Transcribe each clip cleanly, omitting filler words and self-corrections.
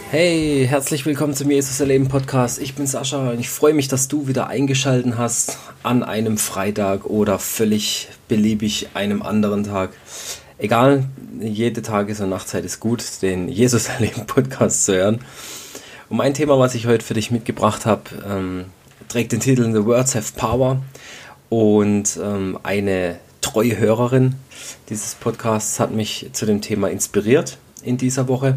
Hey, herzlich willkommen zum Jesus Erleben Podcast. Ich bin Sascha und ich freue mich, dass du wieder eingeschaltet hast an einem Freitag oder völlig beliebig einem anderen Tag. Egal, jede Tages- und Nachtzeit ist gut, den Jesus Erleben Podcast zu hören. Und mein Thema, was ich heute für dich mitgebracht habe, trägt den Titel The Words Have Power. Und eine treue Hörerin dieses Podcasts hat mich zu dem Thema inspiriert in dieser Woche.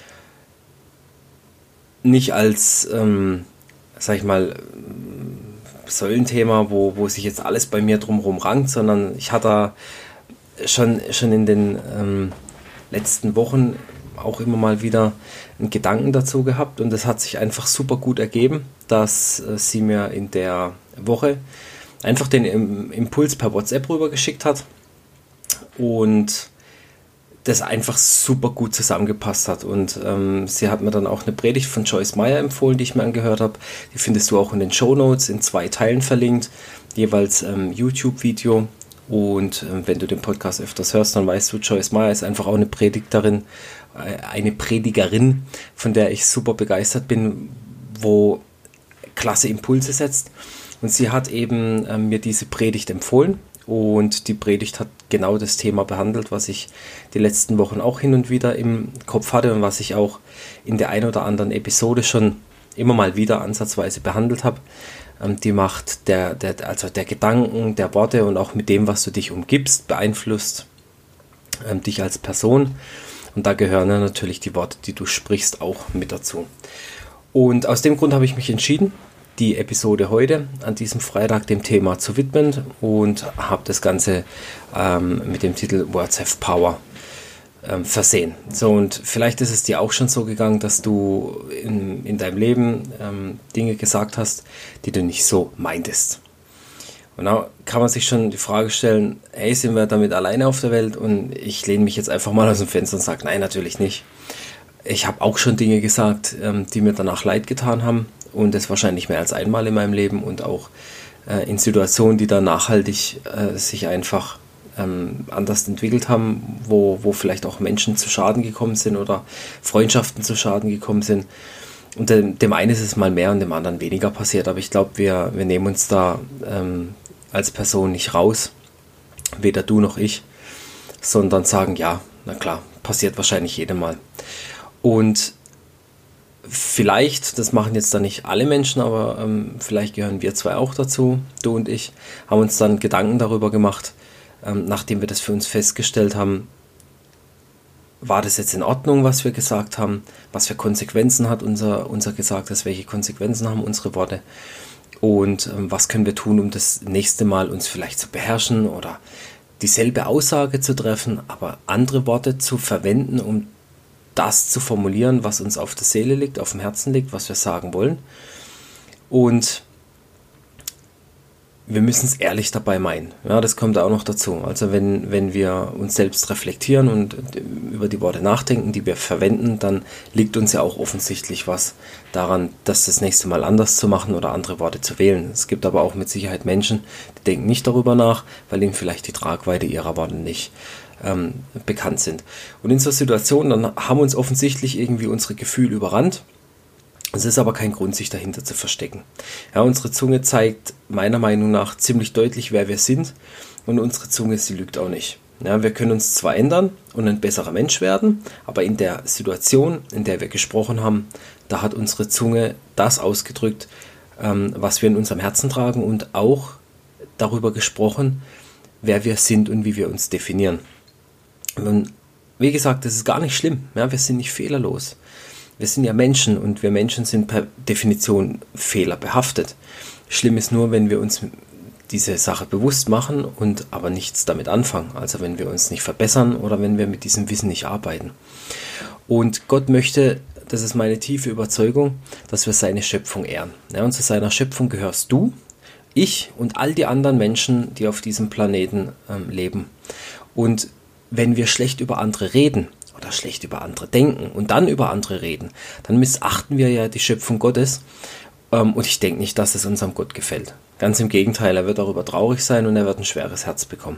Nicht als, sag ich mal, Säulenthema, wo sich jetzt alles bei mir drumherum rankt, sondern ich hatte schon in den letzten Wochen auch immer mal wieder einen Gedanken dazu gehabt und es hat sich einfach super gut ergeben, dass sie mir in der Woche einfach den Impuls per WhatsApp rübergeschickt hat und das einfach super gut zusammengepasst hat. Und sie hat mir dann auch eine Predigt von Joyce Meyer empfohlen, die ich mir angehört habe. Die findest du auch in den Shownotes in 2 Teilen verlinkt, jeweils YouTube-Video. Und wenn du den Podcast öfters hörst, dann weißt du, Joyce Meyer ist einfach auch eine Predigerin, von der ich super begeistert bin, wo klasse Impulse setzt. Und sie hat eben mir diese Predigt empfohlen. Und die Predigt hat genau das Thema behandelt, was ich die letzten Wochen auch hin und wieder im Kopf hatte und was ich auch in der ein oder anderen Episode schon immer mal wieder ansatzweise behandelt habe. Die Macht der Gedanken, der Worte und auch mit dem, was du dich umgibst, beeinflusst dich als Person. Und da gehören ja natürlich die Worte, die du sprichst, auch mit dazu. Und aus dem Grund habe ich mich entschieden, die Episode heute an diesem Freitag dem Thema zu widmen und habe das Ganze mit dem Titel Words Have Power versehen. So, und vielleicht ist es dir auch schon so gegangen, dass du in deinem Leben Dinge gesagt hast, die du nicht so meintest. Und da kann man sich schon die Frage stellen, hey, sind wir damit alleine auf der Welt? Und ich lehne mich jetzt einfach mal aus dem Fenster und sage, nein, natürlich nicht. Ich habe auch schon Dinge gesagt, die mir danach leid getan haben. Und das wahrscheinlich mehr als einmal in meinem Leben und auch in Situationen, die dann nachhaltig sich einfach anders entwickelt haben, wo vielleicht auch Menschen zu Schaden gekommen sind oder Freundschaften zu Schaden gekommen sind. Und dem einen ist es mal mehr und dem anderen weniger passiert. Aber ich glaube, wir nehmen uns da als Person nicht raus, weder du noch ich, sondern sagen, ja, na klar, passiert wahrscheinlich jedem Mal. Und vielleicht, das machen jetzt dann nicht alle Menschen, aber vielleicht gehören wir 2 auch dazu, du und ich, haben uns dann Gedanken darüber gemacht, nachdem wir das für uns festgestellt haben, war das jetzt in Ordnung, was wir gesagt haben, was für Konsequenzen hat unser Gesagtes, welche Konsequenzen haben unsere Worte und was können wir tun, um das nächste Mal uns vielleicht zu beherrschen oder dieselbe Aussage zu treffen, aber andere Worte zu verwenden, um das zu formulieren, was uns auf der Seele liegt, auf dem Herzen liegt, was wir sagen wollen. Und wir müssen es ehrlich dabei meinen. Ja, das kommt auch noch dazu. Also wenn wir uns selbst reflektieren und über die Worte nachdenken, die wir verwenden, dann liegt uns ja auch offensichtlich was daran, das nächste Mal anders zu machen oder andere Worte zu wählen. Es gibt aber auch mit Sicherheit Menschen, die denken nicht darüber nach, weil ihnen vielleicht die Tragweite ihrer Worte nicht bekannt sind. Und in so Situationen, dann haben uns offensichtlich irgendwie unsere Gefühle überrannt. Es ist aber kein Grund, sich dahinter zu verstecken. Ja, unsere Zunge zeigt meiner Meinung nach ziemlich deutlich, wer wir sind. Und unsere Zunge, sie lügt auch nicht. Ja, wir können uns zwar ändern und ein besserer Mensch werden, aber in der Situation, in der wir gesprochen haben, da hat unsere Zunge das ausgedrückt, was wir in unserem Herzen tragen und auch darüber gesprochen, wer wir sind und wie wir uns definieren. Und wie gesagt, das ist gar nicht schlimm. Ja, wir sind nicht fehlerlos. Wir sind ja Menschen und wir Menschen sind per Definition fehlerbehaftet. Schlimm ist nur, wenn wir uns diese Sache bewusst machen und aber nichts damit anfangen. Also wenn wir uns nicht verbessern oder wenn wir mit diesem Wissen nicht arbeiten. Und Gott möchte, das ist meine tiefe Überzeugung, dass wir seine Schöpfung ehren. Ja, und zu seiner Schöpfung gehörst du, ich und all die anderen Menschen, die auf diesem Planeten leben. Und wenn wir schlecht über andere reden oder schlecht über andere denken und dann über andere reden, dann missachten wir ja die Schöpfung Gottes. Und ich denke nicht, dass es unserem Gott gefällt. Ganz im Gegenteil, er wird darüber traurig sein und er wird ein schweres Herz bekommen.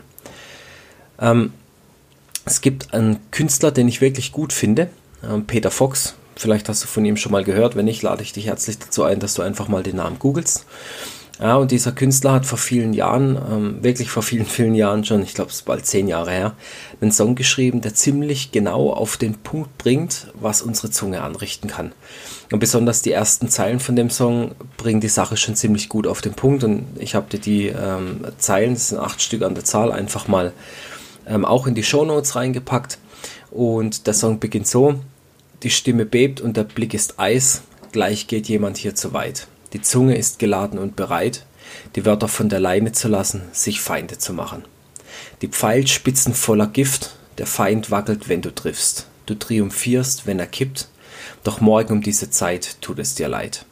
Es gibt einen Künstler, den ich wirklich gut finde, Peter Fox, Vielleicht hast du von ihm schon mal gehört. Wenn nicht, lade ich dich herzlich dazu ein, dass du einfach mal den Namen googelst. Ja, und dieser Künstler hat vor vielen Jahren, wirklich vor vielen, vielen Jahren schon, ich glaube es ist bald 10 Jahre her, einen Song geschrieben, der ziemlich genau auf den Punkt bringt, was unsere Zunge anrichten kann. Und besonders die ersten Zeilen von dem Song bringen die Sache schon ziemlich gut auf den Punkt. Und ich habe dir die Zeilen, das sind 8 Stück an der Zahl, einfach mal auch in die Shownotes reingepackt. Und der Song beginnt so: Die Stimme bebt und der Blick ist Eis, gleich geht jemand hier zu weit. Die Zunge ist geladen und bereit, die Wörter von der Leine zu lassen, sich Feinde zu machen. Die Pfeilspitzen voller Gift, der Feind wackelt, wenn du triffst. Du triumphierst, wenn er kippt, doch morgen um diese Zeit tut es dir leid.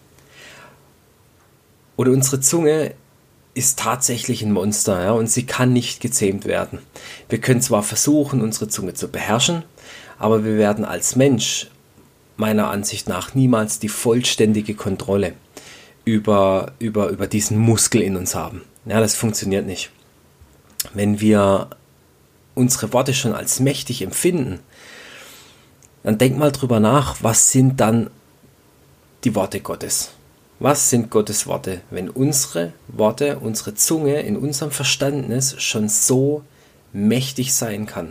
Oder unsere Zunge ist tatsächlich ein Monster, ja, und sie kann nicht gezähmt werden. Wir können zwar versuchen, unsere Zunge zu beherrschen, aber wir werden als Mensch meiner Ansicht nach niemals die vollständige Kontrolle über diesen Muskel in uns haben. Ja, das funktioniert nicht. Wenn wir unsere Worte schon als mächtig empfinden, dann denk mal drüber nach, was sind dann die Worte Gottes? Was sind Gottes Worte, wenn unsere Worte, unsere Zunge in unserem Verständnis schon so mächtig sein kann?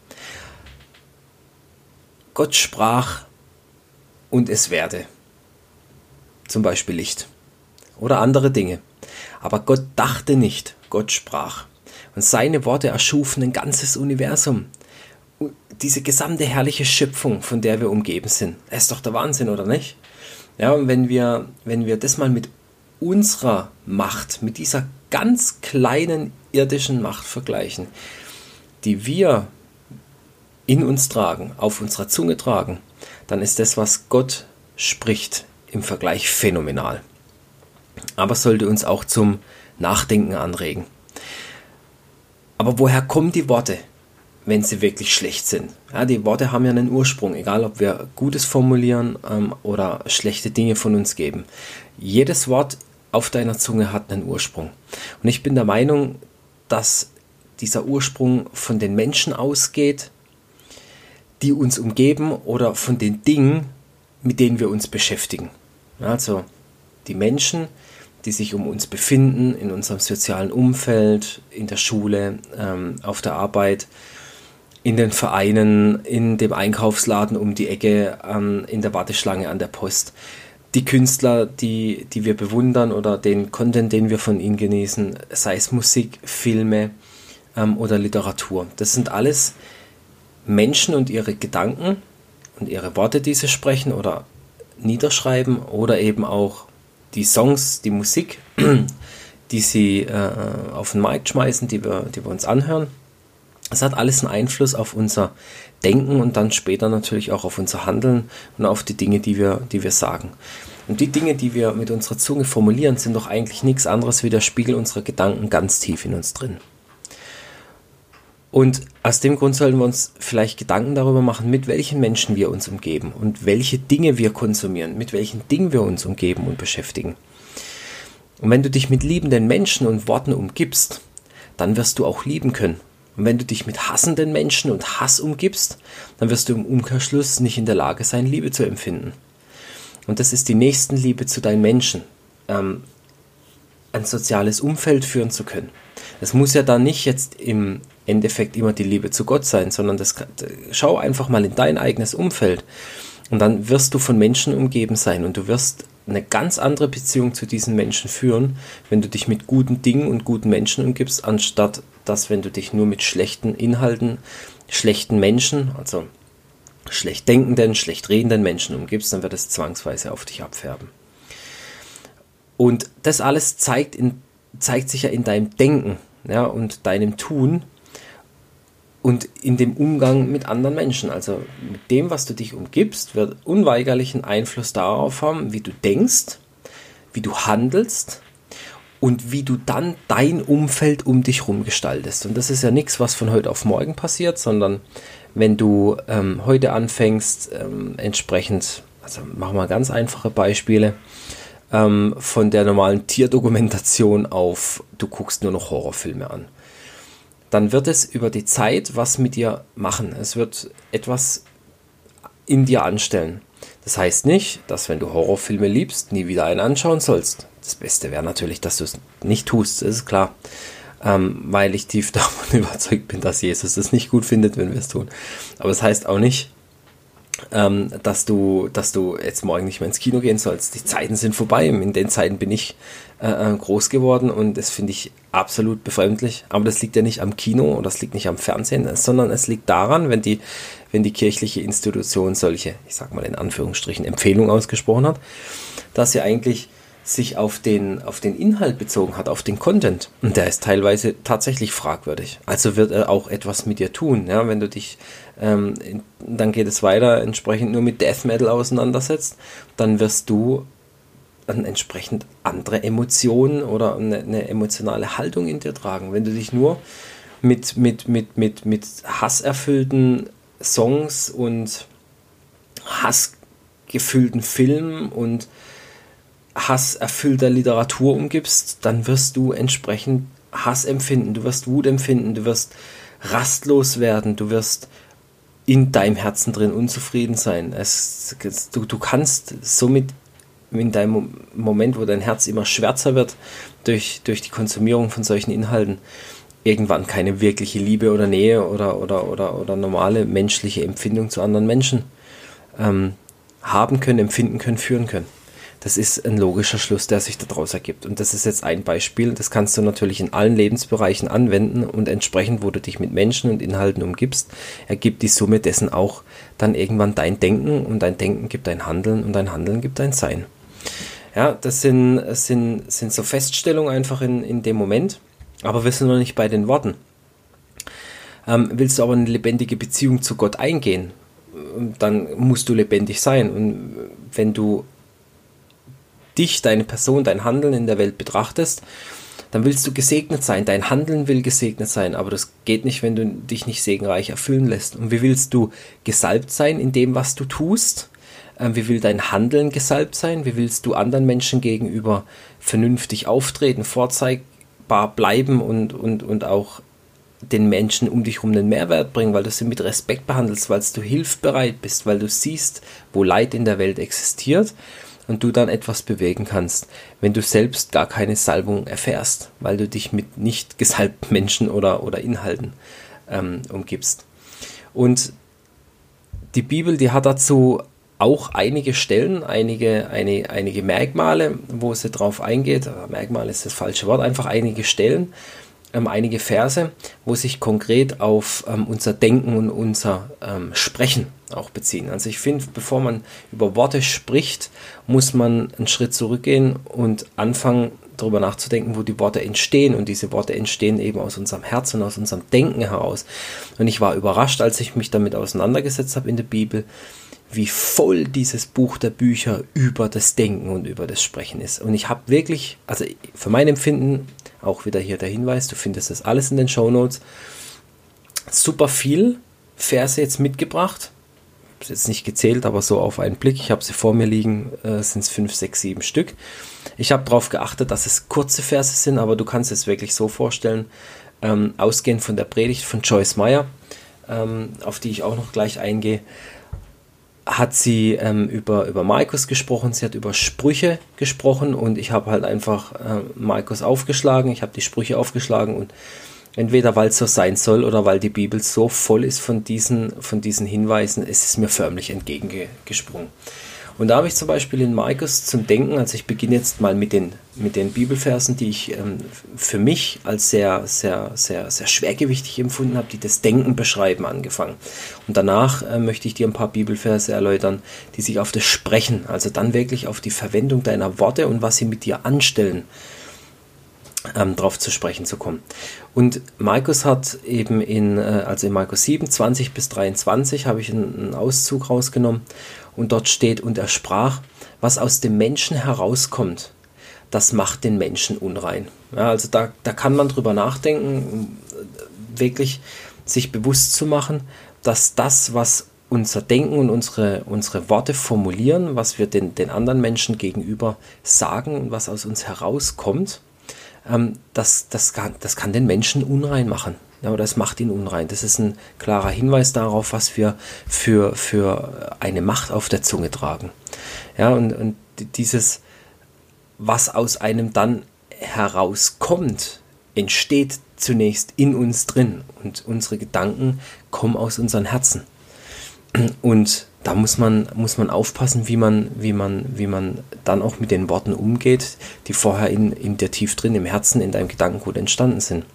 Gott sprach und es werde. Zum Beispiel Licht. Oder andere Dinge. Aber Gott dachte nicht, Gott sprach. Und seine Worte erschufen ein ganzes Universum. Diese gesamte herrliche Schöpfung, von der wir umgeben sind. Das ist doch der Wahnsinn, oder nicht? Ja, und wenn wir das mal mit unserer Macht, mit dieser ganz kleinen irdischen Macht vergleichen, die wir in uns tragen, auf unserer Zunge tragen, dann ist das, was Gott spricht, im Vergleich phänomenal. Aber sollte uns auch zum Nachdenken anregen. Aber woher kommen die Worte, wenn sie wirklich schlecht sind? Ja, die Worte haben ja einen Ursprung, egal ob wir Gutes formulieren oder schlechte Dinge von uns geben. Jedes Wort auf deiner Zunge hat einen Ursprung. Und ich bin der Meinung, dass dieser Ursprung von den Menschen ausgeht, die uns umgeben, oder von den Dingen, mit denen wir uns beschäftigen. Also die Menschen, die sich um uns befinden, in unserem sozialen Umfeld, in der Schule, auf der Arbeit, in den Vereinen, in dem Einkaufsladen um die Ecke, in der Warteschlange an der Post. Die Künstler, die wir bewundern, oder den Content, den wir von ihnen genießen, sei es Musik, Filme oder Literatur. Das sind alles Menschen und ihre Gedanken und ihre Worte, die sie sprechen oder niederschreiben, oder eben auch die Songs, die Musik, die sie auf den Markt schmeißen, die wir uns anhören. Es hat alles einen Einfluss auf unser Denken und dann später natürlich auch auf unser Handeln und auf die Dinge, die wir sagen. Und die Dinge, die wir mit unserer Zunge formulieren, sind doch eigentlich nichts anderes wie der Spiegel unserer Gedanken ganz tief in uns drin. Und aus dem Grund sollten wir uns vielleicht Gedanken darüber machen, mit welchen Menschen wir uns umgeben und welche Dinge wir konsumieren, mit welchen Dingen wir uns umgeben und beschäftigen. Und wenn du dich mit liebenden Menschen und Worten umgibst, dann wirst du auch lieben können. Und wenn du dich mit hassenden Menschen und Hass umgibst, dann wirst du im Umkehrschluss nicht in der Lage sein, Liebe zu empfinden. Und das ist die Nächstenliebe zu deinen Menschen, ein soziales Umfeld führen zu können. Das muss ja dann nicht jetzt im Endeffekt immer die Liebe zu Gott sein, sondern schau einfach mal in dein eigenes Umfeld und dann wirst du von Menschen umgeben sein und du wirst eine ganz andere Beziehung zu diesen Menschen führen, wenn du dich mit guten Dingen und guten Menschen umgibst, anstatt dass, wenn du dich nur mit schlechten Inhalten, schlechten Menschen, also schlecht denkenden, schlecht redenden Menschen umgibst, dann wird es zwangsweise auf dich abfärben. Und das alles zeigt sich ja in deinem Denken, ja, und deinem Tun und in dem Umgang mit anderen Menschen. Also mit dem, was du dich umgibst, wird unweigerlich einen Einfluss darauf haben, wie du denkst, wie du handelst und wie du dann dein Umfeld um dich herum gestaltest. Und das ist ja nichts, was von heute auf morgen passiert, sondern wenn du heute anfängst, entsprechend, also machen wir ganz einfache Beispiele, von der normalen Tierdokumentation auf, du guckst nur noch Horrorfilme an. Dann wird es über die Zeit was mit dir machen. Es wird etwas in dir anstellen. Das heißt nicht, dass wenn du Horrorfilme liebst, nie wieder einen anschauen sollst. Das Beste wäre natürlich, dass du es nicht tust, das ist klar. Weil ich tief davon überzeugt bin, dass Jesus es nicht gut findet, wenn wir es tun. Aber es heißt auch nicht, dass du jetzt morgen nicht mehr ins Kino gehen sollst. Die Zeiten sind vorbei. In den Zeiten bin ich groß geworden und das finde ich absolut befremdlich. Aber das liegt ja nicht am Kino oder das liegt nicht am Fernsehen, sondern es liegt daran, wenn die kirchliche Institution solche, ich sag mal in Anführungsstrichen, Empfehlungen ausgesprochen hat, dass sie eigentlich sich auf den Inhalt bezogen hat, auf den Content. Und der ist teilweise tatsächlich fragwürdig. Also wird er auch etwas mit dir tun. Ja? Wenn du dich, dann geht es weiter, entsprechend nur mit Death Metal auseinandersetzt, dann wirst du dann entsprechend andere Emotionen oder eine emotionale Haltung in dir tragen. Wenn du dich nur mit hasserfüllten Songs und hassgefüllten Filmen und hasserfüllter Literatur umgibst, dann wirst du entsprechend Hass empfinden, du wirst Wut empfinden, du wirst rastlos werden, du wirst in deinem Herzen drin unzufrieden sein. Du kannst somit in deinem Moment, wo dein Herz immer schwärzer wird durch die Konsumierung von solchen Inhalten, irgendwann keine wirkliche Liebe oder Nähe oder normale menschliche Empfindung zu anderen Menschen haben können, empfinden können, führen können. Das ist ein logischer Schluss, der sich daraus ergibt. Und das ist jetzt ein Beispiel. Das kannst du natürlich in allen Lebensbereichen anwenden und entsprechend, wo du dich mit Menschen und Inhalten umgibst, ergibt die Summe dessen auch dann irgendwann dein Denken und dein Denken gibt dein Handeln und dein Handeln gibt dein Sein. Ja, das sind so Feststellungen einfach in dem Moment, aber wir sind noch nicht bei den Worten. Willst du aber eine lebendige Beziehung zu Gott eingehen, dann musst du lebendig sein. Und wenn du dich, deine Person, dein Handeln in der Welt betrachtest, dann willst du gesegnet sein. Dein Handeln will gesegnet sein, aber das geht nicht, wenn du dich nicht segenreich erfüllen lässt. Und wie willst du gesalbt sein in dem, was du tust? Wie will dein Handeln gesalbt sein? Wie willst du anderen Menschen gegenüber vernünftig auftreten, vorzeigbar bleiben und auch den Menschen um dich herum einen Mehrwert bringen, weil du sie mit Respekt behandelst, weil du hilfsbereit bist, weil du siehst, wo Leid in der Welt existiert und du dann etwas bewegen kannst, wenn du selbst gar keine Salbung erfährst, weil du dich mit nicht gesalbten Menschen oder Inhalten umgibst. Und die Bibel, die hat dazu auch einige Stellen, einige Merkmale, wo sie drauf eingeht. Merkmal ist das falsche Wort, einfach einige Stellen, einige Verse, wo sich konkret auf unser Denken und unser Sprechen auch beziehen. Also ich finde, bevor man über Worte spricht, muss man einen Schritt zurückgehen und anfangen, darüber nachzudenken, wo die Worte entstehen. Und diese Worte entstehen eben aus unserem Herz und aus unserem Denken heraus. Und ich war überrascht, als ich mich damit auseinandergesetzt habe in der Bibel, wie voll dieses Buch der Bücher über das Denken und über das Sprechen ist. Und ich habe wirklich, also für mein Empfinden, auch wieder hier der Hinweis, du findest das alles in den Shownotes, super viel Verse jetzt mitgebracht. Ich habe es jetzt nicht gezählt, aber so auf einen Blick. Ich habe sie vor mir liegen, sind es 5, 6, 7 Stück. Ich habe darauf geachtet, dass es kurze Verse sind, aber du kannst es wirklich so vorstellen, ausgehend von der Predigt von Joyce Meyer, auf die ich auch noch gleich eingehe, hat sie über Markus gesprochen, sie hat über Sprüche gesprochen und ich habe halt einfach Markus aufgeschlagen, ich habe die Sprüche aufgeschlagen und entweder weil es so sein soll oder weil die Bibel so voll ist von diesen Hinweisen, ist es mir förmlich entgegengesprungen. Und da habe ich zum Beispiel in Markus zum Denken, also ich beginne jetzt mal mit den Bibelversen, die ich für mich als sehr, sehr, sehr, sehr schwergewichtig empfunden habe, die das Denken beschreiben, angefangen. Und danach möchte ich dir ein paar Bibelverse erläutern, die sich auf das Sprechen, also dann wirklich auf die Verwendung deiner Worte und was sie mit dir anstellen, drauf zu sprechen zu kommen. Und Markus hat eben in Markus 7, 20 bis 23 habe ich einen Auszug rausgenommen und dort steht, und er sprach, was aus dem Menschen herauskommt, das macht den Menschen unrein. Ja, also da kann man drüber nachdenken, wirklich sich bewusst zu machen, dass das, was unser Denken und unsere Worte formulieren, was wir den anderen Menschen gegenüber sagen und was aus uns herauskommt, das kann den Menschen unrein machen. Ja, oder es macht ihn unrein. Das ist ein klarer Hinweis darauf, was wir für eine Macht auf der Zunge tragen. Ja, und dieses, was aus einem dann herauskommt, entsteht zunächst in uns drin. Und unsere Gedanken kommen aus unseren Herzen. Und da muss man aufpassen, wie man dann auch mit den Worten umgeht, die vorher in dir tief drin, im Herzen, in deinem Gedankengut entstanden sind.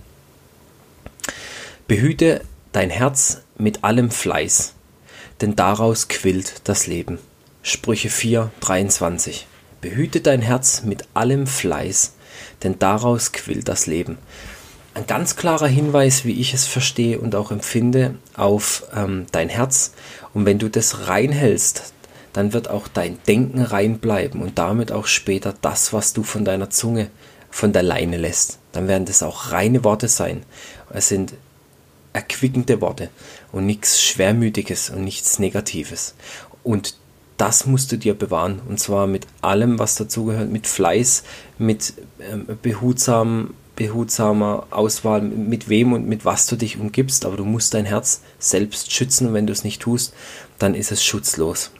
Behüte dein Herz mit allem Fleiß, denn daraus quillt das Leben. Sprüche 4,23. Behüte dein Herz mit allem Fleiß, denn daraus quillt das Leben. Ein ganz klarer Hinweis, wie ich es verstehe und auch empfinde, auf dein Herz. Und wenn du das reinhältst, dann wird auch dein Denken rein bleiben und damit auch später das, was du von deiner Zunge von der Leine lässt. Dann werden das auch reine Worte sein. Es sind erquickende Worte und nichts Schwermütiges und nichts Negatives. Und das musst du dir bewahren, und zwar mit allem, was dazugehört, mit Fleiß, mit behutsamer Auswahl, mit wem und mit was du dich umgibst, aber du musst dein Herz selbst schützen, und wenn du es nicht tust, dann ist es schutzlos.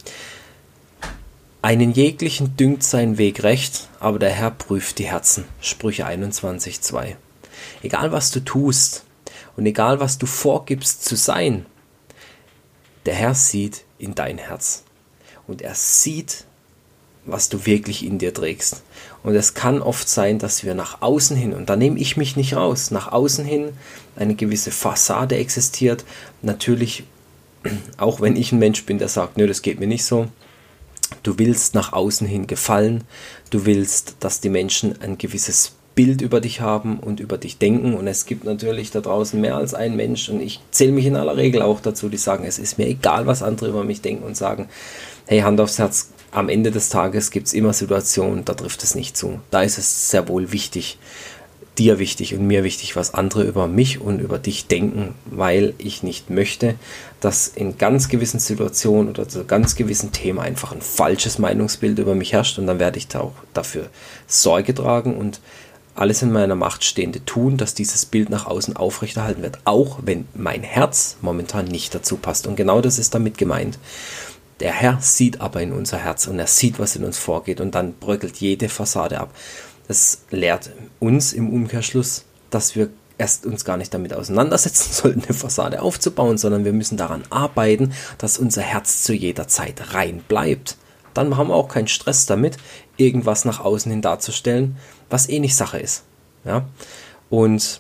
Einen jeglichen dünkt sein Weg recht, aber der Herr prüft die Herzen. Sprüche 21,2. Egal was du tust und egal was du vorgibst zu sein, der Herr sieht in dein Herz. Und er sieht, was du wirklich in dir trägst. Und es kann oft sein, dass wir nach außen hin, und da nehme ich mich nicht raus, nach außen hin eine gewisse Fassade existiert. Natürlich, auch wenn ich ein Mensch bin, der sagt, nö, das geht mir nicht so. Du willst nach außen hin gefallen. Du willst, dass die Menschen ein gewisses Bild über dich haben und über dich denken. Und es gibt natürlich da draußen mehr als einen Mensch, und ich zähle mich in aller Regel auch dazu, die sagen, es ist mir egal, was andere über mich denken, und sagen, hey, Hand aufs Herz, am Ende des Tages gibt es immer Situationen, da trifft es nicht zu. Da ist es sehr wohl wichtig, dir wichtig und mir wichtig, was andere über mich und über dich denken, weil ich nicht möchte, dass in ganz gewissen Situationen oder zu ganz gewissen Themen einfach ein falsches Meinungsbild über mich herrscht, und dann werde ich da auch dafür Sorge tragen und alles in meiner Macht Stehende tun, dass dieses Bild nach außen aufrechterhalten wird, auch wenn mein Herz momentan nicht dazu passt. Und genau das ist damit gemeint. Der Herr sieht aber in unser Herz, und er sieht, was in uns vorgeht, und dann bröckelt jede Fassade ab. Das lehrt uns im Umkehrschluss, dass wir erst uns gar nicht damit auseinandersetzen sollten, eine Fassade aufzubauen, sondern wir müssen daran arbeiten, dass unser Herz zu jeder Zeit rein bleibt. Dann haben wir auch keinen Stress damit, irgendwas nach außen hin darzustellen, was eh nicht Sache ist. Ja? Und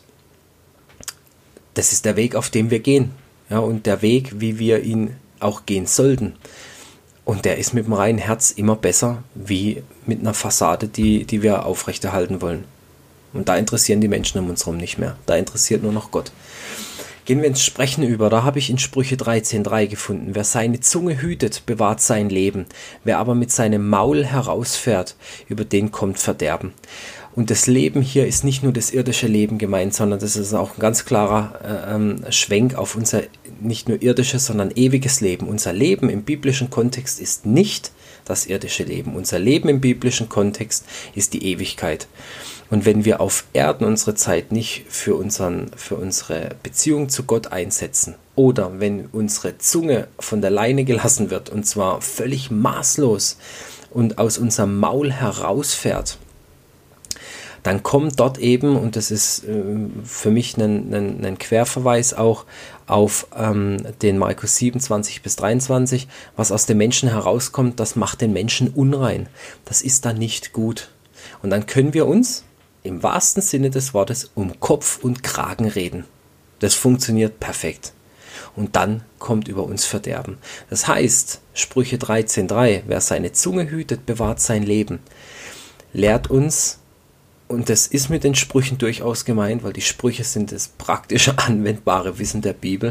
das ist der Weg, auf dem wir gehen. Ja? Und der Weg, wie wir ihn auch gehen sollten. Und der ist mit dem reinen Herz immer besser, wie mit einer Fassade, die wir aufrechterhalten wollen. Und da interessieren die Menschen um uns herum nicht mehr. Da interessiert nur noch Gott. Gehen wir ins Sprechen über. Da habe ich in Sprüche 13,3 gefunden. Wer seine Zunge hütet, bewahrt sein Leben. Wer aber mit seinem Maul herausfährt, über den kommt Verderben. Und das Leben hier ist nicht nur das irdische Leben gemeint, sondern das ist auch ein ganz klarer Schwenk auf unser nicht nur irdisches, sondern ewiges Leben. Unser Leben im biblischen Kontext ist nicht das irdische Leben. Unser Leben im biblischen Kontext ist die Ewigkeit. Und wenn wir auf Erden unsere Zeit nicht für unsere Beziehung zu Gott einsetzen, oder wenn unsere Zunge von der Leine gelassen wird, und zwar völlig maßlos und aus unserem Maul herausfährt, dann kommt dort eben, und das ist für mich ein Querverweis auch auf den Markus 27-23, was aus dem Menschen herauskommt, das macht den Menschen unrein. Das ist dann nicht gut. Und dann können wir uns im wahrsten Sinne des Wortes um Kopf und Kragen reden. Das funktioniert perfekt. Und dann kommt über uns Verderben. Das heißt, Sprüche 13,3, wer seine Zunge hütet, bewahrt sein Leben, lehrt uns. Und das ist mit den Sprüchen durchaus gemeint, weil die Sprüche sind das praktische, anwendbare Wissen der Bibel.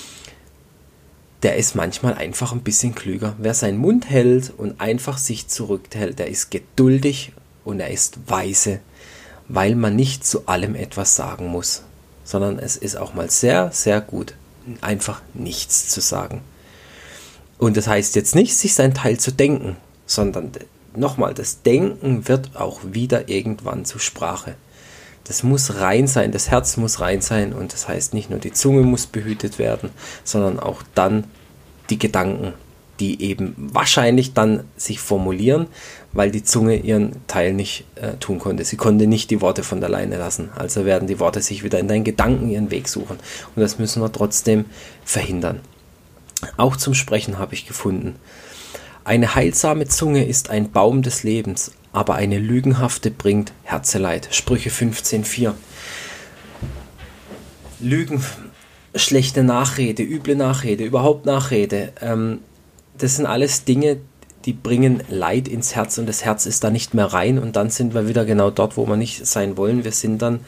Der ist manchmal einfach ein bisschen klüger. Wer seinen Mund hält und einfach sich zurückhält, der ist geduldig und er ist weise, weil man nicht zu allem etwas sagen muss, sondern es ist auch mal sehr, sehr gut, einfach nichts zu sagen. Und das heißt jetzt nicht, sich sein Teil zu denken, sondern nochmal, das Denken wird auch wieder irgendwann zur Sprache. Das muss rein sein, das Herz muss rein sein und das heißt nicht nur die Zunge muss behütet werden, sondern auch dann die Gedanken, die eben wahrscheinlich dann sich formulieren, weil die Zunge ihren Teil nicht tun konnte. Sie konnte nicht die Worte von alleine lassen. Also werden die Worte sich wieder in deinen Gedanken ihren Weg suchen. Und das müssen wir trotzdem verhindern. Auch zum Sprechen habe ich gefunden. Eine heilsame Zunge ist ein Baum des Lebens, aber eine lügenhafte bringt Herzeleid. Sprüche 15,4. Lügen, schlechte Nachrede, üble Nachrede, überhaupt Nachrede, das sind alles Dinge, die bringen Leid ins Herz und das Herz ist da nicht mehr rein und dann sind wir wieder genau dort, wo wir nicht sein wollen. Wir sind dann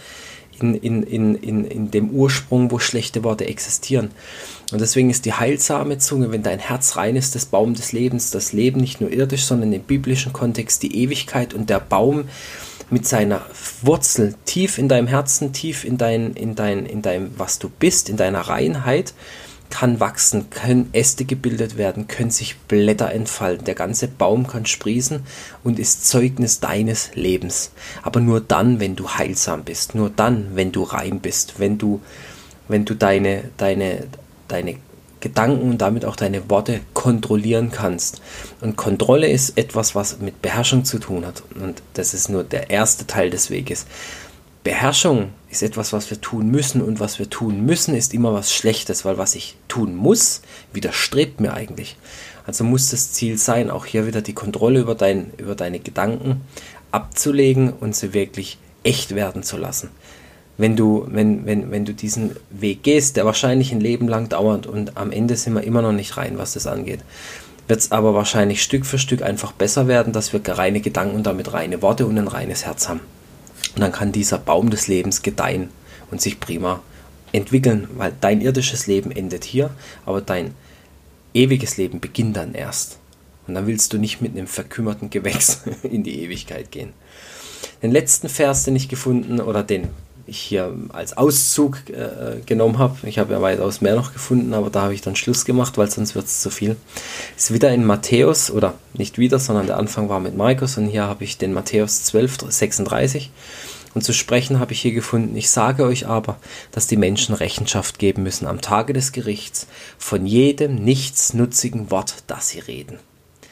in dem Ursprung, wo schlechte Worte existieren. Und deswegen ist die heilsame Zunge, wenn dein Herz rein ist, das Baum des Lebens, das Leben nicht nur irdisch, sondern im biblischen Kontext die Ewigkeit und der Baum mit seiner Wurzel tief in deinem Herzen, tief in deinem, was du bist, in deiner Reinheit, kann wachsen, können Äste gebildet werden, können sich Blätter entfalten. Der ganze Baum kann sprießen und ist Zeugnis deines Lebens. Aber nur dann, wenn du heilsam bist, nur dann, wenn du rein bist, wenn du deine Gedanken und damit auch deine Worte kontrollieren kannst. Und Kontrolle ist etwas, was mit Beherrschung zu tun hat. Und das ist nur der erste Teil des Weges. Beherrschung ist etwas, was wir tun müssen und was wir tun müssen, ist immer was Schlechtes, weil was ich tun muss, widerstrebt mir eigentlich. Also muss das Ziel sein, auch hier wieder die Kontrolle über deine Gedanken abzulegen und sie wirklich echt werden zu lassen. Wenn du diesen Weg gehst, der wahrscheinlich ein Leben lang dauert und am Ende sind wir immer noch nicht rein, was das angeht, wird es aber wahrscheinlich Stück für Stück einfach besser werden, dass wir reine Gedanken und damit reine Worte und ein reines Herz haben. Und dann kann dieser Baum des Lebens gedeihen und sich prima entwickeln, weil dein irdisches Leben endet hier, aber dein ewiges Leben beginnt dann erst. Und dann willst du nicht mit einem verkümmerten Gewächs in die Ewigkeit gehen. Den letzten Vers, den ich gefunden oder den ich hier als Auszug genommen habe, ich habe ja weitaus mehr noch gefunden, aber da habe ich dann Schluss gemacht, weil sonst wird es zu viel, ist wieder in Matthäus, oder nicht wieder, sondern der Anfang war mit Markus und hier habe ich den Matthäus 12,36 und zu sprechen habe ich hier gefunden: Ich sage euch aber, dass die Menschen Rechenschaft geben müssen am Tage des Gerichts von jedem nichtsnutzigen Wort, das sie reden.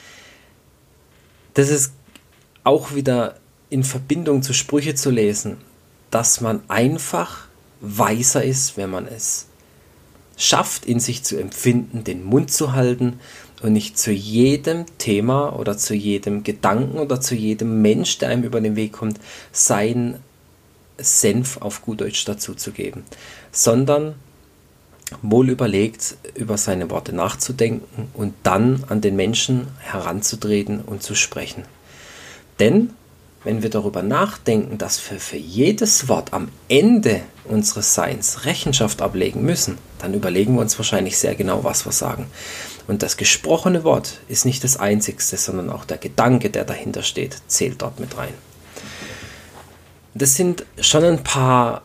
Das ist auch wieder in Verbindung zu Sprüche zu lesen, dass man einfach weiser ist, wenn man es schafft, in sich zu empfinden, den Mund zu halten und nicht zu jedem Thema oder zu jedem Gedanken oder zu jedem Mensch, der einem über den Weg kommt, seinen Senf auf gut Deutsch dazu zu geben, sondern wohl überlegt, über seine Worte nachzudenken und dann an den Menschen heranzutreten und zu sprechen. Denn wenn wir darüber nachdenken, dass wir für jedes Wort am Ende unseres Seins Rechenschaft ablegen müssen, dann überlegen wir uns wahrscheinlich sehr genau, was wir sagen. Und das gesprochene Wort ist nicht das Einzigste, sondern auch der Gedanke, der dahinter steht, zählt dort mit rein. Das sind schon ein paar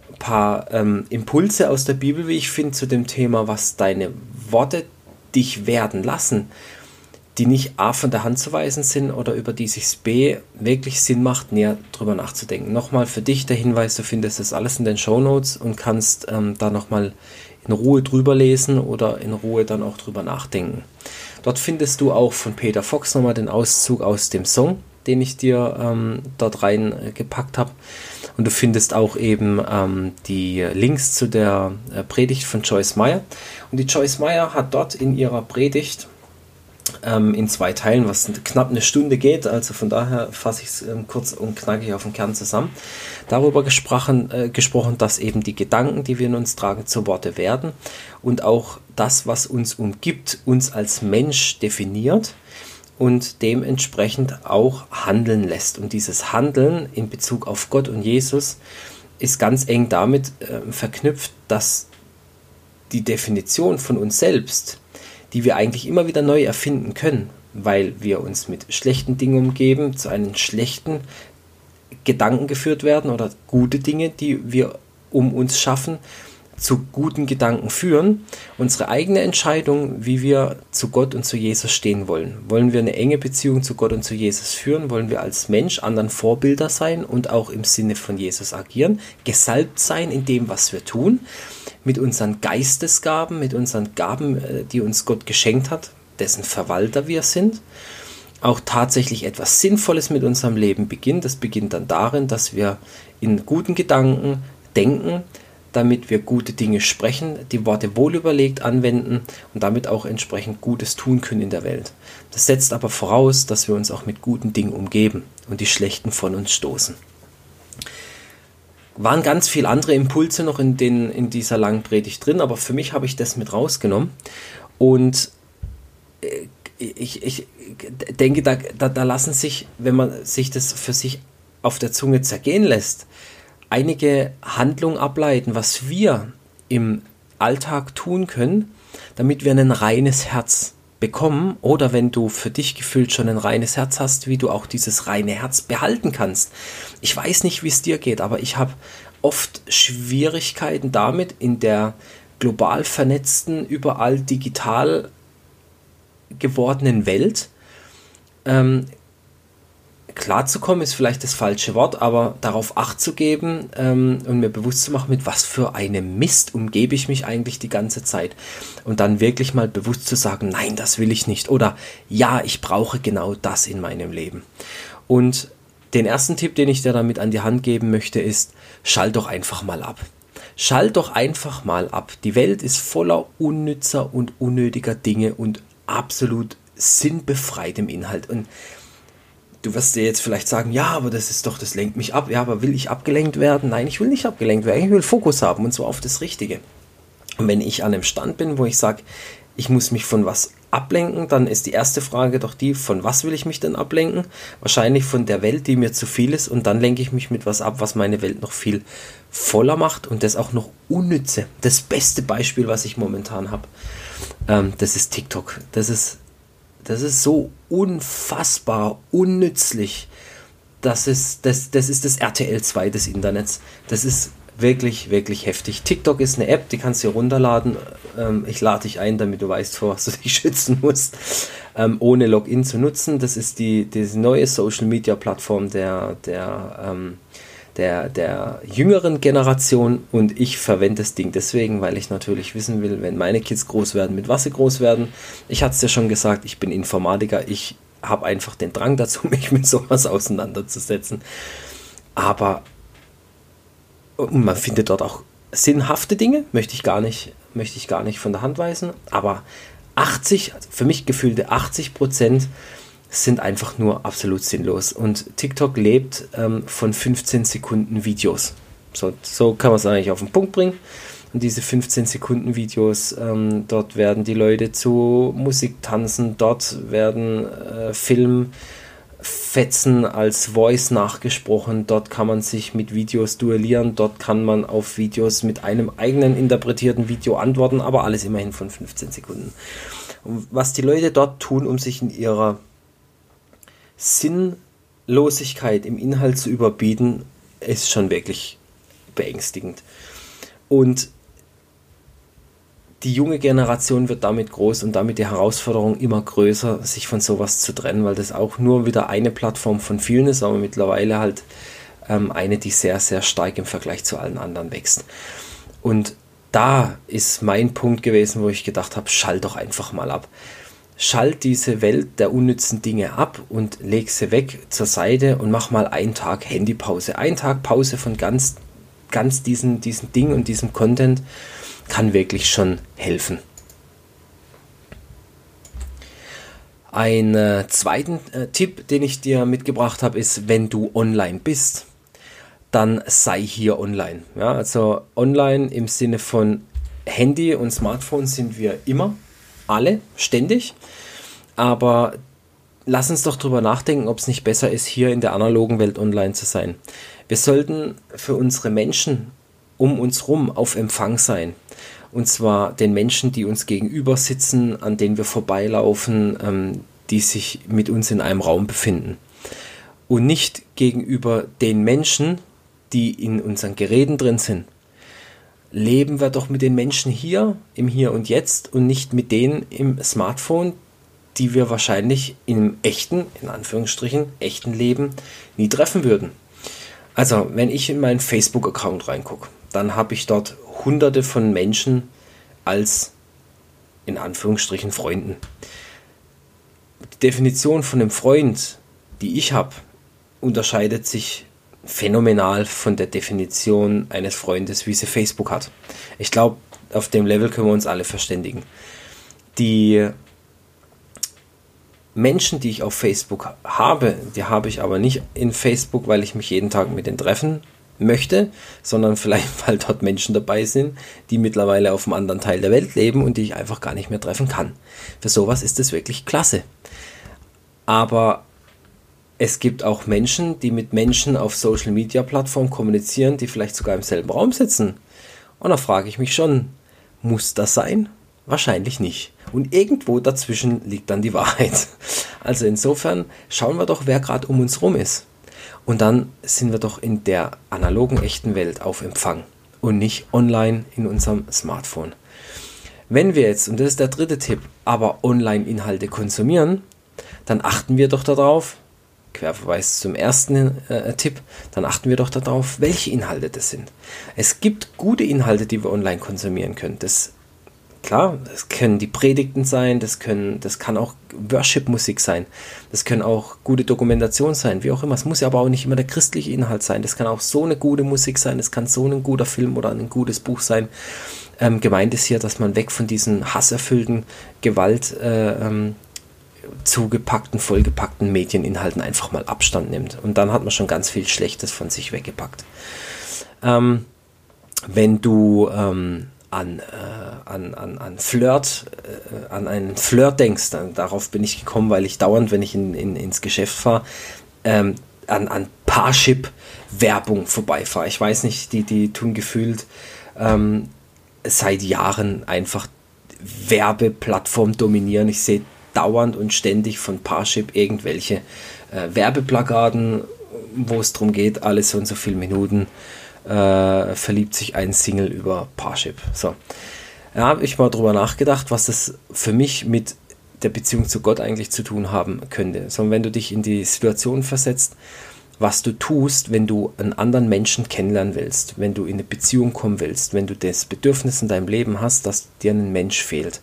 Impulse aus der Bibel, wie ich finde, zu dem Thema, was deine Worte dich werden lassen, die nicht A von der Hand zu weisen sind oder über die sich B wirklich Sinn macht, näher drüber nachzudenken. Nochmal für dich der Hinweis, du findest das alles in den Shownotes und kannst da nochmal in Ruhe drüber lesen oder in Ruhe dann auch drüber nachdenken. Dort findest du auch von Peter Fox nochmal den Auszug aus dem Song, den ich dir dort reingepackt habe. Und du findest auch eben die Links zu der Predigt von Joyce Meyer. Und die Joyce Meyer hat dort in ihrer Predigt in 2 Teilen, was knapp eine Stunde geht, also von daher fasse ich es kurz und knackig auf den Kern zusammen, darüber gesprochen, dass eben die Gedanken, die wir in uns tragen, zu Worte werden und auch das, was uns umgibt, uns als Mensch definiert und dementsprechend auch handeln lässt. Und dieses Handeln in Bezug auf Gott und Jesus ist ganz eng damit verknüpft, dass die Definition von uns selbst, die wir eigentlich immer wieder neu erfinden können, weil wir uns mit schlechten Dingen umgeben, zu einem schlechten Gedanken geführt werden oder gute Dinge, die wir um uns schaffen, zu guten Gedanken führen, unsere eigene Entscheidung, wie wir zu Gott und zu Jesus stehen wollen. Wollen wir eine enge Beziehung zu Gott und zu Jesus führen? Wollen wir als Mensch anderen Vorbilder sein und auch im Sinne von Jesus agieren? Gesalbt sein in dem, was wir tun, mit unseren Geistesgaben, mit unseren Gaben, die uns Gott geschenkt hat, dessen Verwalter wir sind. Auch tatsächlich etwas Sinnvolles mit unserem Leben beginnt. Das beginnt dann darin, dass wir in guten Gedanken denken, damit wir gute Dinge sprechen, die Worte wohlüberlegt anwenden und damit auch entsprechend Gutes tun können in der Welt. Das setzt aber voraus, dass wir uns auch mit guten Dingen umgeben und die schlechten von uns stoßen. Waren ganz viele andere Impulse noch in dieser langen Predigt drin, aber für mich habe ich das mit rausgenommen und ich denke, da lassen sich, wenn man sich das für sich auf der Zunge zergehen lässt, einige Handlungen ableiten, was wir im Alltag tun können, damit wir ein reines Herz bekommen oder wenn du für dich gefühlt schon ein reines Herz hast, wie du auch dieses reine Herz behalten kannst. Ich weiß nicht, wie es dir geht, aber ich habe oft Schwierigkeiten damit, in der global vernetzten, überall digital gewordenen Welt klarzukommen ist vielleicht das falsche Wort, aber darauf Acht zu geben und mir bewusst zu machen, mit was für einem Mist umgebe ich mich eigentlich die ganze Zeit. Und dann wirklich mal bewusst zu sagen, nein, das will ich nicht. Oder ja, ich brauche genau das in meinem Leben. Und den ersten Tipp, den ich dir damit an die Hand geben möchte, ist, schalt doch einfach mal ab. Schalt doch einfach mal ab. Die Welt ist voller unnützer und unnötiger Dinge und absolut sinnbefreitem Inhalt. Und du wirst dir jetzt vielleicht sagen, ja, aber das lenkt mich ab. Ja, aber will ich abgelenkt werden? Nein, ich will nicht abgelenkt werden. Ich will Fokus haben und zwar auf das Richtige. Und wenn ich an einem Stand bin, wo ich sage, ich muss mich von was ablenken, dann ist die erste Frage doch die, von was will ich mich denn ablenken? Wahrscheinlich von der Welt, die mir zu viel ist und dann lenke ich mich mit was ab, was meine Welt noch viel voller macht und das auch noch unnütze. Das beste Beispiel, was ich momentan habe, das ist TikTok. Das ist so unfassbar unnützlich. Das ist das RTL 2 des Internets. Das ist wirklich, wirklich heftig. TikTok ist eine App, die kannst du dir runterladen. Ich lade dich ein, damit du weißt, vor was du dich schützen musst, ohne Login zu nutzen. Das ist die neue Social Media Plattform der jüngeren Generation und ich verwende das Ding deswegen, weil ich natürlich wissen will, wenn meine Kids groß werden, mit was sie groß werden. Ich hatte es ja schon gesagt, ich bin Informatiker, ich habe einfach den Drang dazu, mich mit sowas auseinanderzusetzen. Aber man findet dort auch sinnhafte Dinge, möchte ich gar nicht von der Hand weisen, aber 80, also für mich gefühlte 80% sind einfach nur absolut sinnlos. Und TikTok lebt von 15 Sekunden Videos. So kann man es eigentlich auf den Punkt bringen. Und diese 15 Sekunden Videos, dort werden die Leute zu Musik tanzen, dort werden Filmfetzen als Voice nachgesprochen, dort kann man sich mit Videos duellieren, dort kann man auf Videos mit einem eigenen interpretierten Video antworten, aber alles immerhin von 15 Sekunden. Und was die Leute dort tun, um sich in ihrer Sinnlosigkeit im Inhalt zu überbieten, ist schon wirklich beängstigend. Und die junge Generation wird damit groß und damit die Herausforderung immer größer, sich von sowas zu trennen, weil das auch nur wieder eine Plattform von vielen ist, aber mittlerweile halt eine, die sehr, sehr stark im Vergleich zu allen anderen wächst. Und da ist mein Punkt gewesen, wo ich gedacht habe, schalt doch einfach mal ab. Schalt diese Welt der unnützen Dinge ab und leg sie weg zur Seite und mach mal einen Tag Handypause. Ein Tag Pause von ganz diesen Dingen und diesem Content kann wirklich schon helfen. Ein zweiten Tipp, den ich dir mitgebracht habe, ist, wenn du online bist, dann sei hier online. Ja, also online im Sinne von Handy und Smartphone sind wir immer, alle, ständig. Aber lass uns doch drüber nachdenken, ob es nicht besser ist, hier in der analogen Welt online zu sein. Wir sollten für unsere Menschen um uns rum auf Empfang sein. Und zwar den Menschen, die uns gegenüber sitzen, an denen wir vorbeilaufen, die sich mit uns in einem Raum befinden. Und nicht gegenüber den Menschen, die in unseren Geräten drin sind. leben wir doch mit den Menschen hier, im Hier und Jetzt und nicht mit denen im Smartphone, die wir wahrscheinlich im echten, in Anführungsstrichen, echten Leben nie treffen würden. Also, wenn ich in meinen Facebook-Account reingucke, dann habe ich dort hunderte von Menschen als, in Anführungsstrichen, Freunden. Die Definition von einem Freund, die ich habe, unterscheidet sich phänomenal von der Definition eines Freundes, wie sie Facebook hat. Ich glaube, auf dem Level können wir uns alle verständigen. Die Menschen, die ich auf Facebook habe, die habe ich aber nicht in Facebook, weil ich mich jeden Tag mit denen treffen möchte, sondern vielleicht, weil dort Menschen dabei sind, die mittlerweile auf einem anderen Teil der Welt leben und die ich einfach gar nicht mehr treffen kann. Für sowas ist es wirklich klasse. Aber es gibt auch Menschen, die mit Menschen auf Social-Media-Plattformen kommunizieren, die vielleicht sogar im selben Raum sitzen. Und da frage ich mich schon, muss das sein? Wahrscheinlich nicht. Und irgendwo dazwischen liegt dann die Wahrheit. Also insofern schauen wir doch, wer gerade um uns rum ist. Und dann sind wir doch in der analogen, echten Welt auf Empfang und nicht online in unserem Smartphone. Wenn wir jetzt, und das ist der dritte Tipp, aber Online-Inhalte konsumieren, dann achten wir doch darauf, Querverweis zum ersten Tipp, dann achten wir doch darauf, welche Inhalte das sind. Es gibt gute Inhalte, die wir online konsumieren können. Das können die Predigten sein, das kann auch Worship-Musik sein, das können auch gute Dokumentationen sein, wie auch immer. Es muss ja aber auch nicht immer der christliche Inhalt sein. Das kann auch so eine gute Musik sein, das kann so ein guter Film oder ein gutes Buch sein. Gemeint ist hier, dass man weg von diesen hasserfüllten, Gewalt zugepackten, vollgepackten Medieninhalten einfach mal Abstand nimmt. Und dann hat man schon ganz viel Schlechtes von sich weggepackt. Wenn du an einen Flirt denkst, darauf bin ich gekommen, weil ich dauernd, wenn ich ins Geschäft fahre, an Parship-Werbung vorbeifahre. Ich weiß nicht, die tun gefühlt seit Jahren einfach Werbeplattform dominieren. Ich sehe dauernd und ständig von Parship irgendwelche Werbeplakaten, wo es darum geht, alle so und so viele Minuten verliebt sich ein Single über Parship. So. Da habe ich mal drüber nachgedacht, was das für mich mit der Beziehung zu Gott eigentlich zu tun haben könnte. So, wenn du dich in die Situation versetzt, was du tust, wenn du einen anderen Menschen kennenlernen willst, wenn du in eine Beziehung kommen willst, wenn du das Bedürfnis in deinem Leben hast, dass dir ein Mensch fehlt,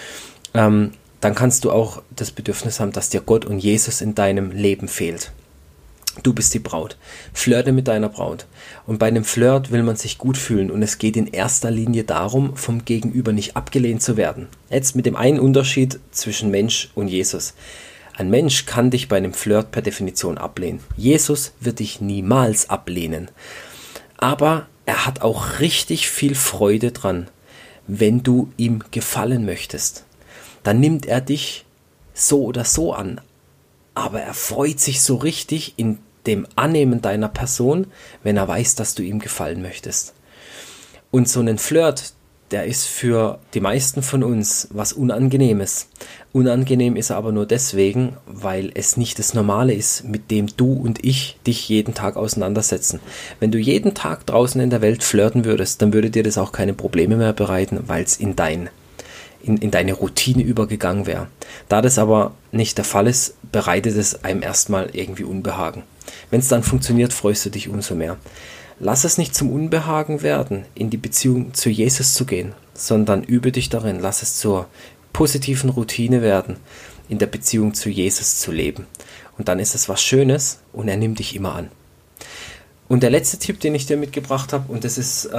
dann kannst du auch das Bedürfnis haben, dass dir Gott und Jesus in deinem Leben fehlt. Du bist die Braut. Flirte mit deiner Braut. Und bei einem Flirt will man sich gut fühlen und es geht in erster Linie darum, vom Gegenüber nicht abgelehnt zu werden. Jetzt mit dem einen Unterschied zwischen Mensch und Jesus. Ein Mensch kann dich bei einem Flirt per Definition ablehnen. Jesus wird dich niemals ablehnen. Aber er hat auch richtig viel Freude dran, wenn du ihm gefallen möchtest. Dann nimmt er dich so oder so an. Aber er freut sich so richtig in dem Annehmen deiner Person, wenn er weiß, dass du ihm gefallen möchtest. Und so ein Flirt, der ist für die meisten von uns was Unangenehmes. Unangenehm ist er aber nur deswegen, weil es nicht das Normale ist, mit dem du und ich dich jeden Tag auseinandersetzen. Wenn du jeden Tag draußen in der Welt flirten würdest, dann würde dir das auch keine Probleme mehr bereiten, weil es in deine Routine übergegangen wäre. Da das aber nicht der Fall ist, bereitet es einem erstmal irgendwie Unbehagen. Wenn es dann funktioniert, freust du dich umso mehr. Lass es nicht zum Unbehagen werden, in die Beziehung zu Jesus zu gehen, sondern übe dich darin, lass es zur positiven Routine werden, in der Beziehung zu Jesus zu leben. Und dann ist es was Schönes und er nimmt dich immer an. Und der letzte Tipp, den ich dir mitgebracht habe, und das ist,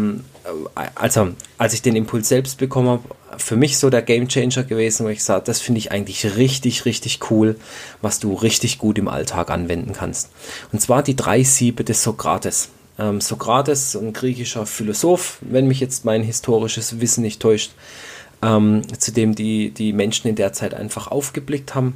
als ich den Impuls selbst bekommen habe, für mich so der Gamechanger gewesen, wo ich sage, das finde ich eigentlich richtig, richtig cool, was du richtig gut im Alltag anwenden kannst. Und zwar die 3 Siebe des Sokrates. Sokrates, ein griechischer Philosoph, wenn mich jetzt mein historisches Wissen nicht täuscht, zu dem die Menschen in der Zeit einfach aufgeblickt haben,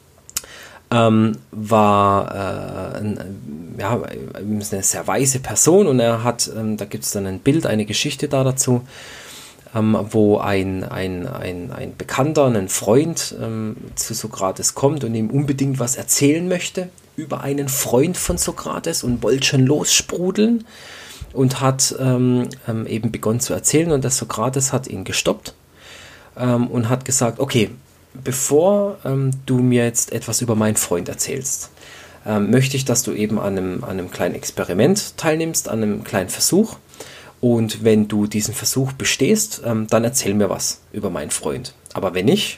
war eine sehr weise Person und er hat, da gibt es dann ein Bild, eine Geschichte da dazu, wo ein Bekannter, ein Freund zu Sokrates kommt und ihm unbedingt was erzählen möchte über einen Freund von Sokrates und wollte schon lossprudeln. und hat eben begonnen zu erzählen, und der Sokrates hat ihn gestoppt und hat gesagt, okay, bevor du mir jetzt etwas über meinen Freund erzählst, möchte ich, dass du eben an einem kleinen Experiment teilnimmst, an einem kleinen Versuch. Und wenn du diesen Versuch bestehst, dann erzähl mir was über meinen Freund. Aber wenn nicht,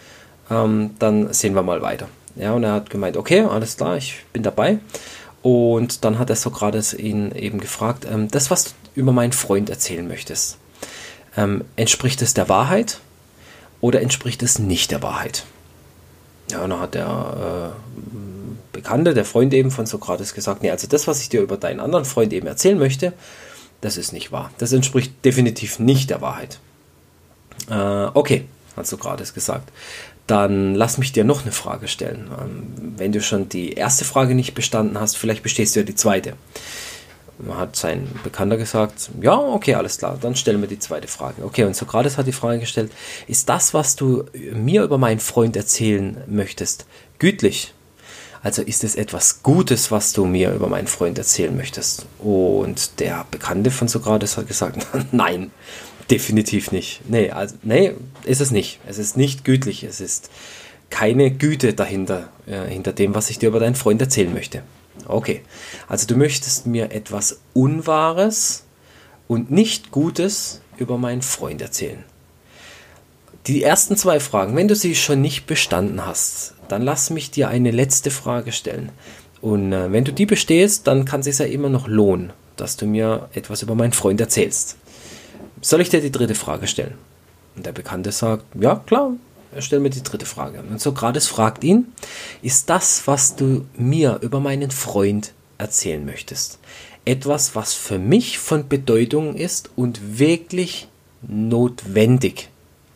dann sehen wir mal weiter. Ja, und er hat gemeint, okay, alles klar, ich bin dabei. Und dann hat der Sokrates ihn eben gefragt, das, was du über meinen Freund erzählen möchtest, entspricht es der Wahrheit oder entspricht es nicht der Wahrheit? Ja, und dann hat der Bekannte, der Freund eben von Sokrates gesagt, nee, also das, was ich dir über deinen anderen Freund eben erzählen möchte, das ist nicht wahr. Das entspricht definitiv nicht der Wahrheit. Okay, hat Sokrates gesagt. Dann lass mich dir noch eine Frage stellen. Wenn du schon die erste Frage nicht bestanden hast, vielleicht bestehst du ja die zweite. Hat sein Bekannter gesagt, ja, okay, alles klar, dann stellen wir die zweite Frage. Okay, und Sokrates hat die Frage gestellt, ist das, was du mir über meinen Freund erzählen möchtest, gütlich? Also ist es etwas Gutes, was du mir über meinen Freund erzählen möchtest? Und der Bekannte von Sokrates hat gesagt, nein, definitiv nicht. Nee, ist es nicht. Es ist nicht gütlich. Es ist keine Güte dahinter, hinter dem, was ich dir über deinen Freund erzählen möchte. Okay, also du möchtest mir etwas Unwahres und nicht Gutes über meinen Freund erzählen. Die ersten zwei Fragen, wenn du sie schon nicht bestanden hast, dann lass mich dir eine letzte Frage stellen. Und wenn du die bestehst, dann kann es sich ja immer noch lohnen, dass du mir etwas über meinen Freund erzählst. Soll ich dir die dritte Frage stellen? Und der Bekannte sagt, ja klar, stell mir die dritte Frage. Und Sokrates fragt ihn, ist das, was du mir über meinen Freund erzählen möchtest, etwas, was für mich von Bedeutung ist und wirklich notwendig?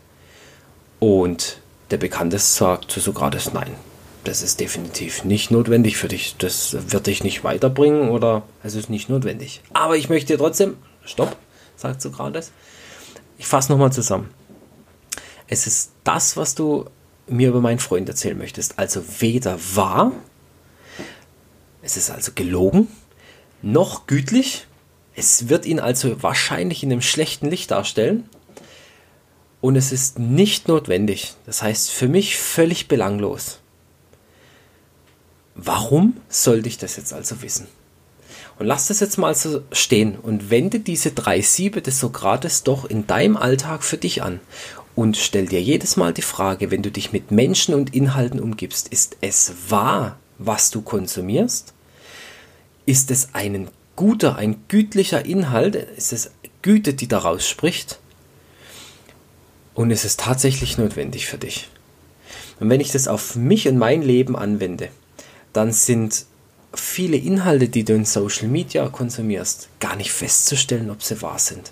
Und der Bekannte sagt zu Sokrates, nein, das ist definitiv nicht notwendig für dich. Das wird dich nicht weiterbringen oder es ist nicht notwendig. Aber ich möchte dir trotzdem, stopp, sagt Sokrates, ich fasse nochmal zusammen. Es ist das, was du mir über meinen Freund erzählen möchtest, also weder wahr, es ist also gelogen, noch gütlich, es wird ihn also wahrscheinlich in einem schlechten Licht darstellen, und es ist nicht notwendig. Das heißt, für mich völlig belanglos. Warum sollte ich das jetzt also wissen? Und lass das jetzt mal so stehen und wende diese 3 Siebe des Sokrates doch in deinem Alltag für dich an. Und stell dir jedes Mal die Frage, wenn du dich mit Menschen und Inhalten umgibst, ist es wahr, was du konsumierst? Ist es ein gütlicher Inhalt? Ist es Güte, die daraus spricht? Und es ist tatsächlich notwendig für dich. Und wenn ich das auf mich und mein Leben anwende, dann sind viele Inhalte, die du in Social Media konsumierst, gar nicht festzustellen, ob sie wahr sind.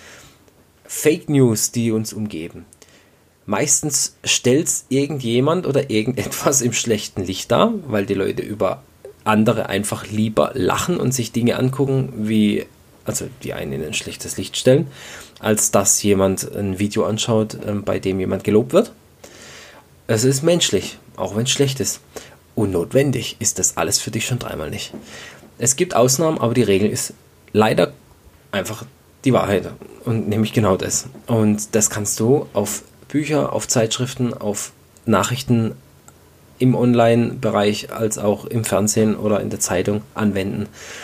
Fake News, die uns umgeben. Meistens stellt irgendjemand oder irgendetwas im schlechten Licht dar, weil die Leute über andere einfach lieber lachen und sich Dinge angucken, die einen in ein schlechtes Licht stellen, als dass jemand ein Video anschaut, bei dem jemand gelobt wird. Es ist menschlich, auch wenn es schlecht ist. Und notwendig ist das alles für dich schon dreimal nicht. Es gibt Ausnahmen, aber die Regel ist leider einfach die Wahrheit. Und nämlich genau das. Und das kannst du auf Bücher, auf Zeitschriften, auf Nachrichten im Online-Bereich als auch im Fernsehen oder in der Zeitung anwenden.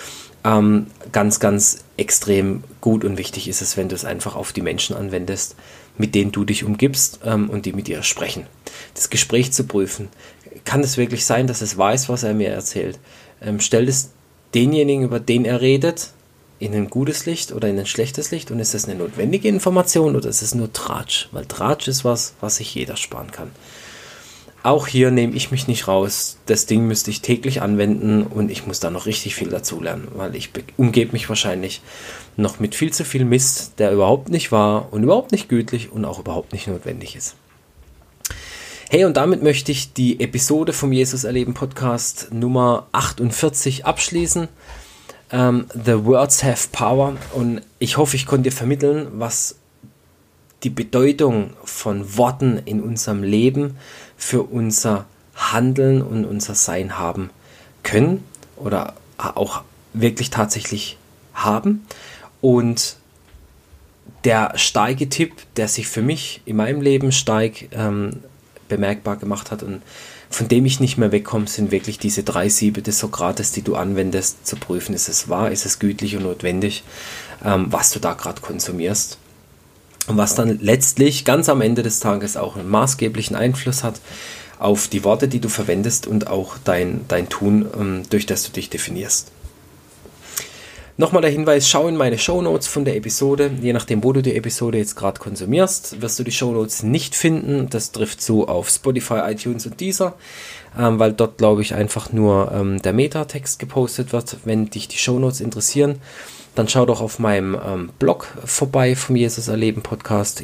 Ganz, ganz extrem gut und wichtig ist es, wenn du es einfach auf die Menschen anwendest, mit denen du dich umgibst und die mit dir sprechen. Das Gespräch zu prüfen. Kann es wirklich sein, dass es weiß, was er mir erzählt? Stellt es denjenigen, über den er redet, in ein gutes Licht oder in ein schlechtes Licht? Und ist das eine notwendige Information oder ist es nur Tratsch? Weil Tratsch ist was sich jeder sparen kann. Auch hier nehme ich mich nicht raus. Das Ding müsste ich täglich anwenden und ich muss da noch richtig viel dazu lernen, weil ich umgebe mich wahrscheinlich noch mit viel zu viel Mist, der überhaupt nicht wahr und überhaupt nicht gütlich und auch überhaupt nicht notwendig ist. Hey, und damit möchte ich die Episode vom Jesus Erleben Podcast Nummer 48 abschließen. The Words Have Power, und ich hoffe, ich konnte dir vermitteln, was die Bedeutung von Worten in unserem Leben für unser Handeln und unser Sein haben können oder auch wirklich tatsächlich haben. Und der starke Tipp, der sich für mich in meinem Leben stark bemerkbar gemacht hat und von dem ich nicht mehr wegkomme, sind wirklich diese 3 Siebe des Sokrates, die du anwendest, zu prüfen, ist es wahr, ist es gütlich und notwendig, was du da gerade konsumierst. Und was dann letztlich ganz am Ende des Tages auch einen maßgeblichen Einfluss hat auf die Worte, die du verwendest und auch dein Tun, durch das du dich definierst. Nochmal der Hinweis, schau in meine Shownotes von der Episode. Je nachdem, wo du die Episode jetzt gerade konsumierst, wirst du die Shownotes nicht finden. Das trifft zu auf Spotify, iTunes und Deezer, weil dort, glaube ich, einfach nur der Metatext gepostet wird. Wenn dich die Shownotes interessieren, dann schau doch auf meinem Blog vorbei vom Jesus Erleben Podcast,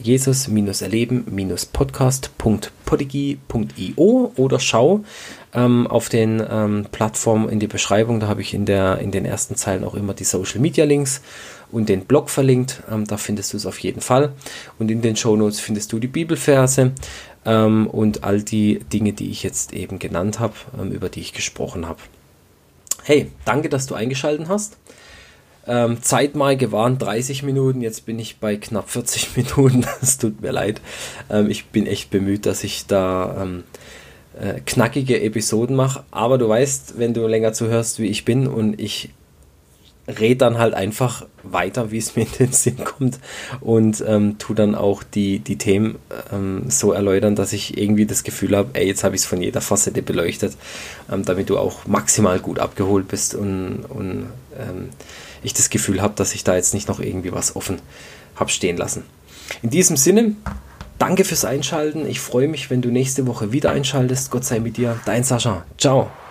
jesus-erleben-podcast.podigy.io oder schau auf den Plattformen in die Beschreibung. Da habe ich in den ersten Zeilen auch immer die Social Media Links und den Blog verlinkt. Da findest du es auf jeden Fall. Und in den Shownotes findest du die Bibelverse und all die Dinge, die ich jetzt eben genannt habe, über die ich gesprochen habe. Hey, danke, dass du eingeschaltet hast. Zeitmarke waren 30 Minuten, jetzt bin ich bei knapp 40 Minuten, es tut mir leid. Ich bin echt bemüht, dass ich da knackige Episoden mache, aber du weißt, wenn du länger zuhörst, wie ich bin und ich rede dann halt einfach weiter, wie es mir in den Sinn kommt und tu dann auch die Themen so erläutern, dass ich irgendwie das Gefühl habe, ey, jetzt habe ich es von jeder Facette beleuchtet, damit du auch maximal gut abgeholt bist und ich das Gefühl habe, dass ich da jetzt nicht noch irgendwie was offen habe stehen lassen. In diesem Sinne, danke fürs Einschalten. Ich freue mich, wenn du nächste Woche wieder einschaltest. Gott sei mit dir. Dein Sascha. Ciao.